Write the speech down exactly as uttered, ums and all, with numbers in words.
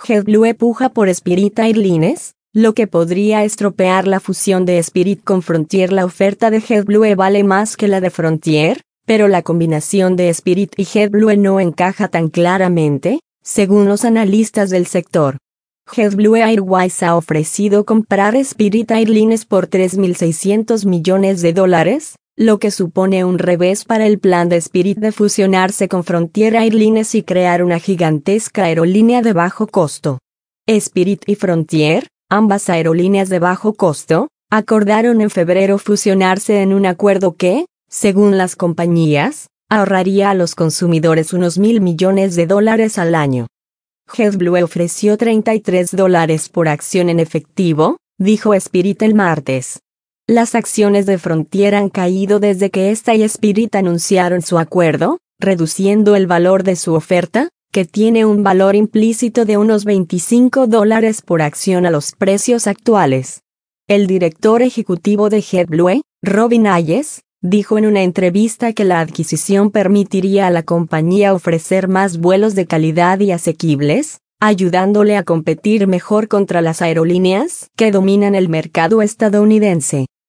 JetBlue puja por Spirit Airlines, lo que podría estropear la fusión de Spirit con Frontier. La oferta de JetBlue vale más que la de Frontier, pero la combinación de Spirit y JetBlue no encaja tan claramente, según los analistas del sector. JetBlue Airways ha ofrecido comprar Spirit Airlines por tres mil seiscientos millones de dólares, lo que supone un revés para el plan de Spirit de fusionarse con Frontier Airlines y crear una gigantesca aerolínea de bajo costo. Spirit y Frontier, ambas aerolíneas de bajo costo, acordaron en febrero fusionarse en un acuerdo que, según las compañías, ahorraría a los consumidores unos mil millones de dólares al año. JetBlue ofreció treinta y tres dólares por acción en efectivo, dijo Spirit el martes. Las acciones de Frontier han caído desde que esta y Spirit anunciaron su acuerdo, reduciendo el valor de su oferta, que tiene un valor implícito de unos veinticinco dólares por acción a los precios actuales. El director ejecutivo de JetBlue, Robin Hayes, dijo en una entrevista que la adquisición permitiría a la compañía ofrecer más vuelos de calidad y asequibles, ayudándole a competir mejor contra las aerolíneas que dominan el mercado estadounidense.